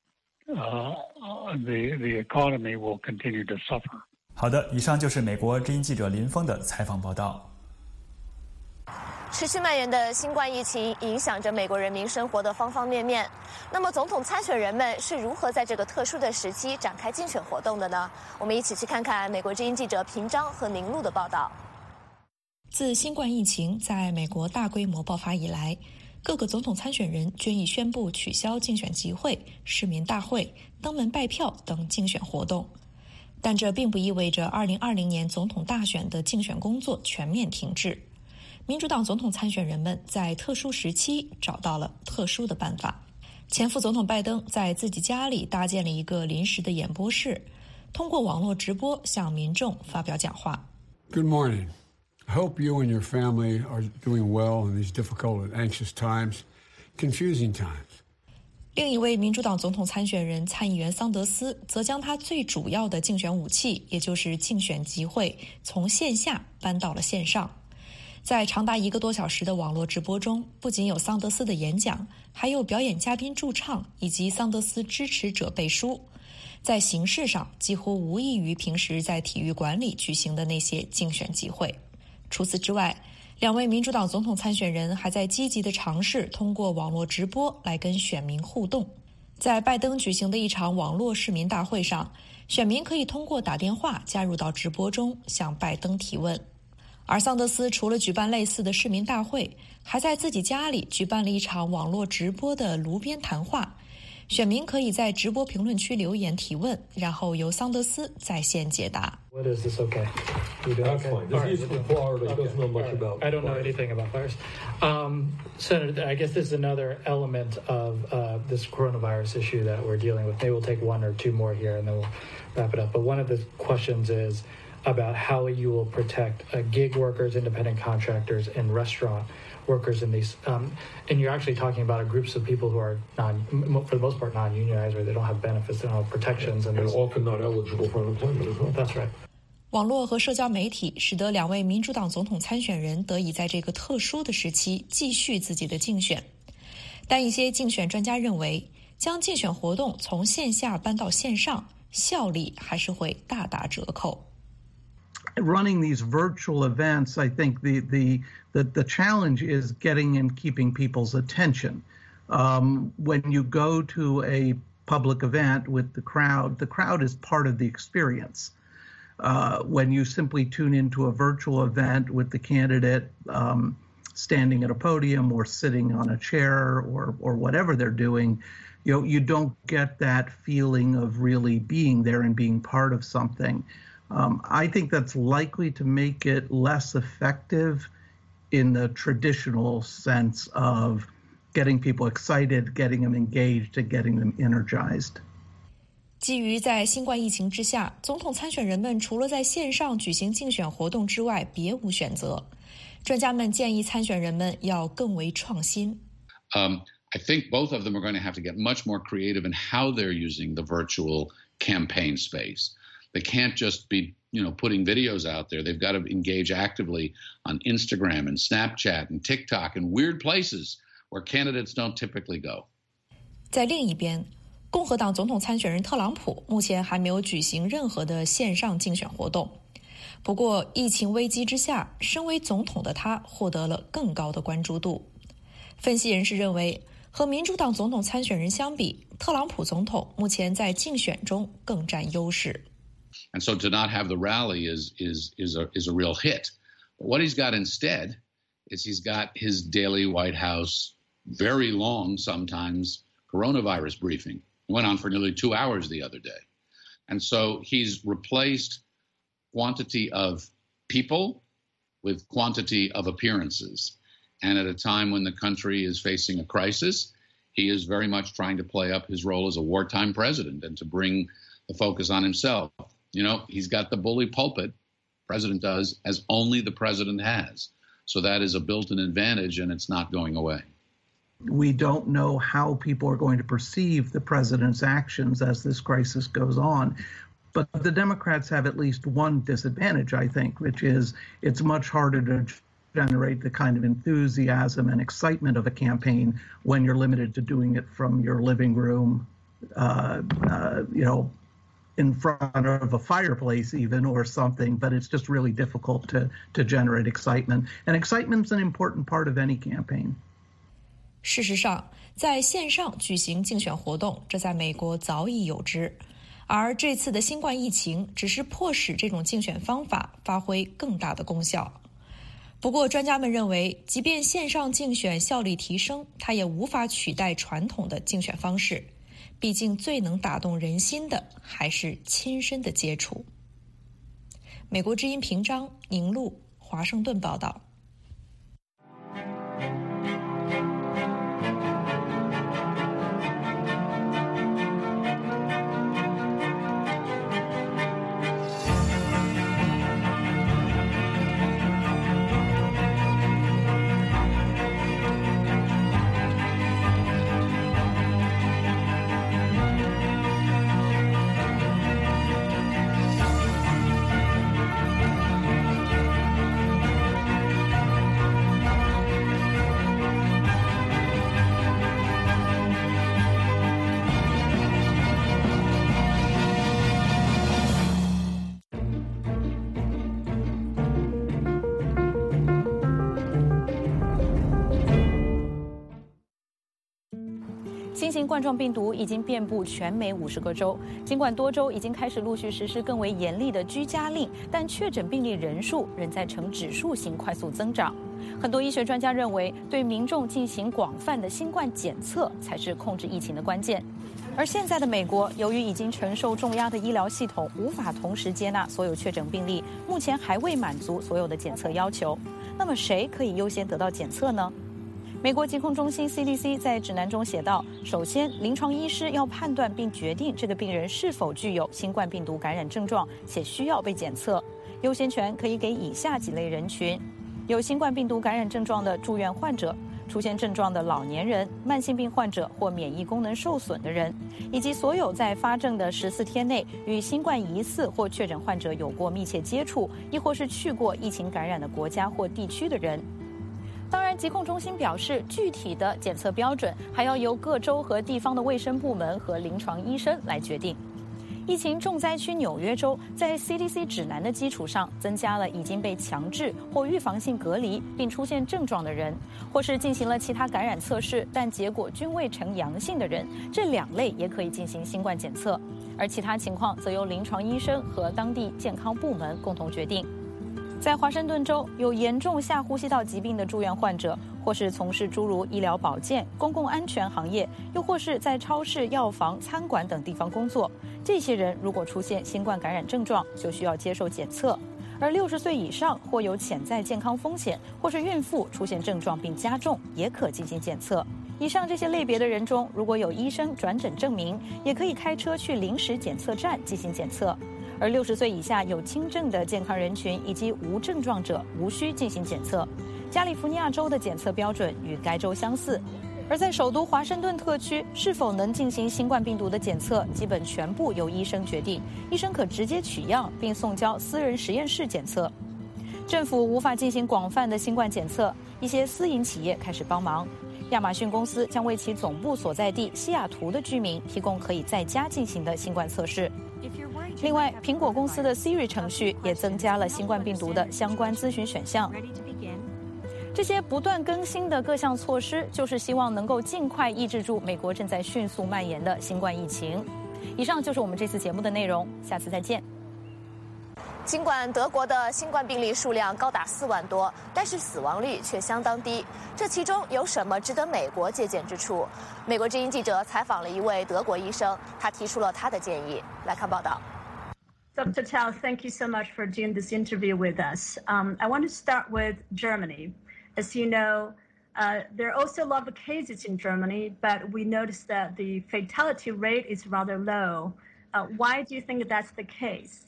uh, the the economy will continue to suffer. 好的，以上就是美国之音记者林峰的采访报道。 持续蔓延的新冠疫情影响着美国人民生活的方方面面。那么，总统参选人们是如何在这个特殊的时期展开竞选活动的呢？我们一起去看看美国之音记者平章和宁路的报道。 自新冠疫情在美国大规模爆发以来，各个总统参选人均已宣布取消竞选集会、市民大会、登门拜票等竞选活动。但这并不意味着二零二零年总统大选的竞选工作全面停滞。民主党总统参选人们在特殊时期找到了特殊的办法。前副总统拜登在自己家里搭建了一个临时的演播室，通过网络直播向民众发表讲话。 Good morning. I hope you and your family are doing well in these difficult and anxious times, confusing times. 另一位民主党总统参选人参议员桑德斯则将他最主要的竞选武器，也就是竞选集会，从线下搬到了线上。在长达一个多小时的网络直播中，不仅有桑德斯的演讲，还有表演嘉宾驻唱以及桑德斯支持者背书。在形式上几乎无异于平时在体育馆里举行的那些竞选集会。除此之外，两位民主党总统参选人还在积极地尝试通过网络直播来跟选民互动。在拜登举行的一场网络市民大会上，选民可以通过打电话加入到直播中向拜登提问。而桑德斯除了举办类似的市民大会，还在自己家里举办了一场网络直播的炉边谈话，选民可以在直播评论区留言提问，然后由桑德斯在线解答。 What is this? Okay. You do? That's Okay. fine. This All right. is from Florida. He doesn't know much All right. about I don't know virus. anything about virus. Um, Senator, I guess this is another element of uh, this coronavirus issue that we're dealing with. Maybe we'll take one or two more here and then we'll wrap it up. But one of the questions is about how you will protect uh, gig workers, independent contractors, and restaurant workers in these. Um, and you're actually talking about groups of people who are, non, for the most part, non-unionized, where they don't have benefits, they don't have protections. And, and often not eligible for unemployment as well. That's right. 网络和社交媒体使得两位民主党总统参选人得以在这个特殊的时期继续自己的竞选。但一些竞选专家认为，将竞选活动从线下搬到线上，效力还是会大打折扣。 Running these virtual events, I think the the the, the challenge is getting and keeping people's attention. Um, when you go to a public event with the crowd, the crowd is part of the experience. Uh, when you simply tune into a virtual event with the candidate um, standing at a podium or sitting on a chair or or whatever they're doing, you know, you don't get that feeling of really being there and being part of something. Um, I think that's likely to make it less effective in the traditional sense of getting people excited, getting them engaged, and getting them energized. 基于在新冠疫情之下，总统参选人们除了在线上举行竞选活动之外，别无选择。专家们建议参选人们要更为创新。 Um, I think both of them are going to have to get much more creative in how they're using the virtual campaign space. They can't just be, you know, putting videos out there. They've got to engage actively on Instagram and Snapchat and TikTok and weird places where candidates don't typically go. 在另一边，共和党总统参选人特朗普目前还没有举行任何的线上竞选活动。不过，疫情危机之下，身为总统的他获得了更高的关注度。分析人士认为，和民主党总统参选人相比，特朗普总统目前在竞选中更占优势。 And so to not have the rally is is is a is a real hit. But what he's got instead is he's got his daily White House, very long sometimes, coronavirus briefing. It went on for nearly two hours the other day. And so he's replaced quantity of people with quantity of appearances. And at a time when the country is facing a crisis, he is very much trying to play up his role as a wartime president and to bring the focus on himself. You know, he's got the bully pulpit, president does, as only the president has. So that is a built-in advantage, and it's not going away. We don't know how people are going to perceive the president's actions as this crisis goes on. But the Democrats have at least one disadvantage, I think, which is it's much harder to generate the kind of enthusiasm and excitement of a campaign when you're limited to doing it from your living room, uh, uh, you know, in front of a fireplace even or something, but it's just really difficult to, to generate excitement. And excitement's an important part of any campaign. 事实上，在线上举行竞选活动，这在美国早已有之。而这次的新冠疫情只是迫使这种竞选方法发挥更大的功效。不过专家们认为，即便线上竞选效率提升，它也无法取代传统的竞选方式。毕竟最能打动人心的还是亲身的接触。美国之音平章宁路华盛顿报道。 新型冠状病毒已经遍布全美五十个州，尽管多州已经开始陆续实施更为严厉的居家令，但确诊病例人数仍在呈指数型快速增长。很多医学专家认为，对民众进行广泛的新冠检测才是控制疫情的关键。而现在的美国，由于已经承受重压的医疗系统无法同时接纳所有确诊病例，目前还未满足所有的检测要求。那么谁可以优先得到检测呢？美国疾控中心 C D C 在指南中写道，首先，临床医师要判断并决定这个病人是否具有新冠病毒感染症状且需要被检测。优先权可以给以下几类人群：有新冠病毒感染症状的住院患者，出现症状的老年人、慢性病患者或免疫功能受损的人，以及所有在发症的十四天内与新冠疑似或确诊患者有过密切接触，亦或是去过疫情感染的国家或地区的人。当然，疾控中心表示，具体的检测标准还要由各州和地方的卫生部门和临床医生来决定。疫情重灾区纽约州在 C D C 指南的基础上，增加了已经被强制或预防性隔离并出现症状的人，或是进行了其他感染测试但结果均未呈阳性的人，这两类也可以进行新冠检测，而其他情况则由临床医生和当地健康部门共同决定。在华盛顿州，有严重下呼吸道疾病的住院患者，或是从事诸如医疗保健、公共安全行业，又或是在超市、药房、餐馆等地方工作，这些人如果出现新冠感染症状，就需要接受检测。而六十岁以上或有潜在健康风险，或是孕妇出现症状并加重，也可进行检测。以上这些类别的人中，如果有医生转诊证明，也可以开车去临时检测站进行检测。而六十岁以下有轻症的健康人群以及无症状者无需进行检测。加利福尼亚州的检测标准与该州相似，而在首都华盛顿特区，是否能进行新冠病毒的检测，基本全部由医生决定。医生可直接取样并送交私人实验室检测。政府无法进行广泛的新冠检测，一些私营企业开始帮忙。亚马逊公司将为其总部所在地西雅图的居民提供可以在家进行的新冠测试。另外，苹果公司的 Siri 程序也增加了新冠病毒的相关咨询选项。这些不断更新的各项措施，就是希望能够尽快抑制住美国正在迅速蔓延的新冠疫情。以上就是我们这次节目的内容，下次再见。 尽管德国的新冠病例数量高达四万多，但是死亡率却相当低。这其中有什么值得美国借鉴之处？美国之音记者采访了一位德国医生，他提出了他的建议。来看报道。 Doctor Tao, thank you so much for doing this interview with us. Um, I want to start with Germany. As you know, uh, there are also a lot of cases in Germany, but we noticed that the fatality rate is rather low. Uh, why do you think that's the case?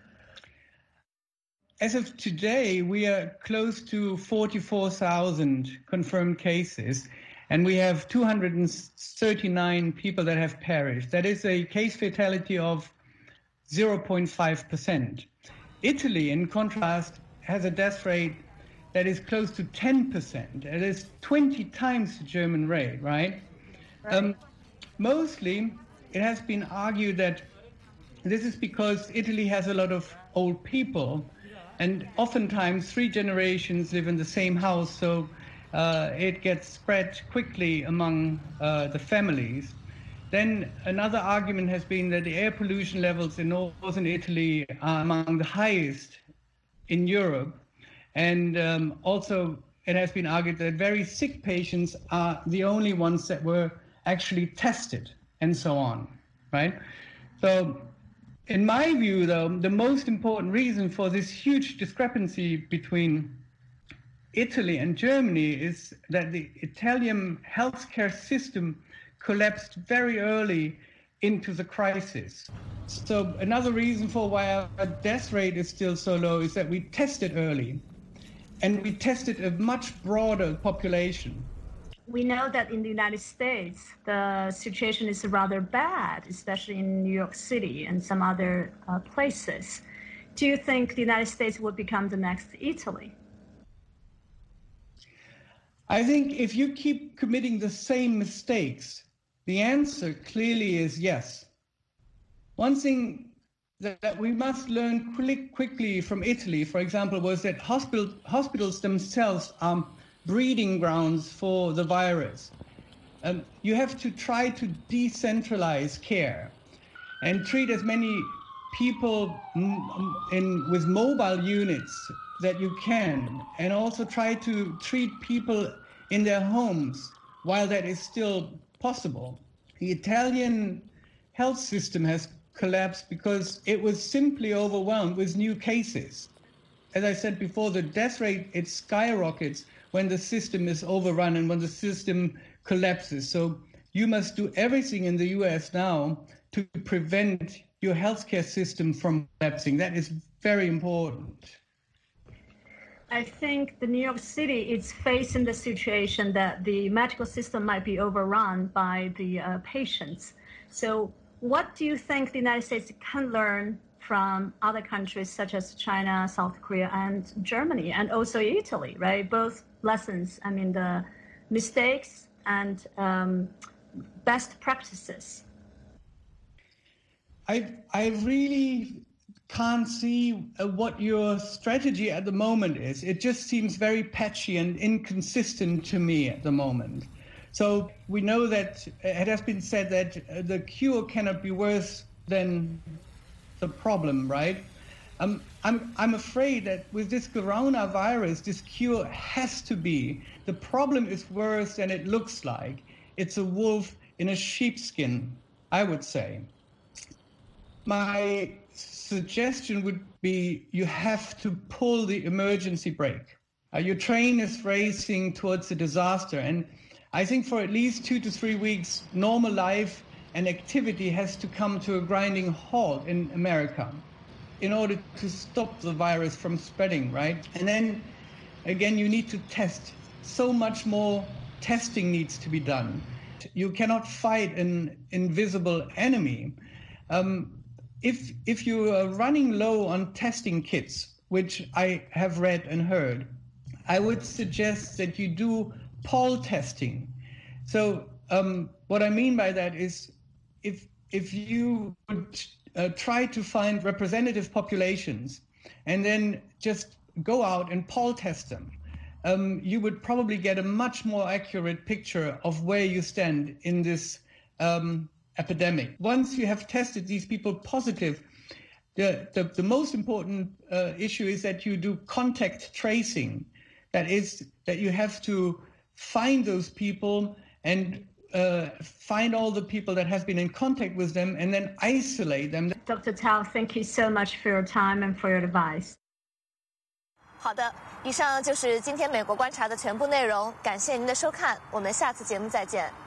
As of today, we are close to forty-four thousand confirmed cases, and we have two hundred thirty-nine people that have perished. That is a case fatality of zero point five percent. Italy, in contrast, has a death rate that is close to ten percent. It is twenty times the German rate, right? right. Um, mostly, it has been argued that this is because Italy has a lot of old people, and oftentimes three generations live in the same house, so uh, it gets spread quickly among uh, the families. Then another argument has been that the air pollution levels in northern Italy are among the highest in Europe. And um, also it has been argued that very sick patients are the only ones that were actually tested and so on, right? So in my view, though, the most important reason for this huge discrepancy between Italy and Germany is that the Italian healthcare system collapsed very early into the crisis. So another reason for why our death rate is still so low is that we tested early, and we tested a much broader population. We know that in the United States, the situation is rather bad, especially in New York City and some other uh, places. Do you think the United States will become the next Italy? I think if you keep committing the same mistakes, the answer clearly is yes. One thing that, that we must learn quick, quickly from Italy, for example, was that hospital, hospitals themselves are breeding grounds for the virus. Um, you have to try to decentralize care and treat as many people in, with mobile units that you can, and also try to treat people in their homes while that is still possible. The Italian health system has collapsed because it was simply overwhelmed with new cases. As I said before, the death rate, it skyrockets when the system is overrun and when the system collapses. So you must do everything in the U S now to prevent your healthcare system from collapsing. That is very important. I think the New York City is facing the situation that the medical system might be overrun by the uh, patients. So what do you think the United States can learn from other countries such as China, South Korea, and Germany, and also Italy, right? Both lessons, I mean, the mistakes and um, best practices. I, I really can't see uh, what your strategy at the moment is. It just seems very patchy and inconsistent to me at the moment. So we know that it has been said that uh, the cure cannot be worse than the problem, right? Um, I'm, I'm afraid that with this coronavirus, this cure has to be. The problem is worse than it looks like. It's a wolf in a sheepskin, I would say. My suggestion would be you have to pull the emergency brake. Uh, your train is racing towards a disaster, and I think for at least two to three weeks, normal life and activity has to come to a grinding halt in America in order to stop the virus from spreading, right? And then, again, you need to test. So much more testing needs to be done. You cannot fight an invisible enemy. Um, if, if you are running low on testing kits, which I have read and heard, I would suggest that you do poll testing. So um, what I mean by that is if, if you would uh, try to find representative populations and then just go out and poll test them, um, you would probably get a much more accurate picture of where you stand in this um, epidemic. Once you have tested these people positive, the, the, the most important uh, issue is that you do contact tracing. That is, that you have to find those people and uh, find all the people that have been in contact with them and then isolate them. Doctor Tao, thank you so much for your time and for your advice. 好的，以上就是今天美国观察的全部内容，感谢您的收看，我们下次节目再见。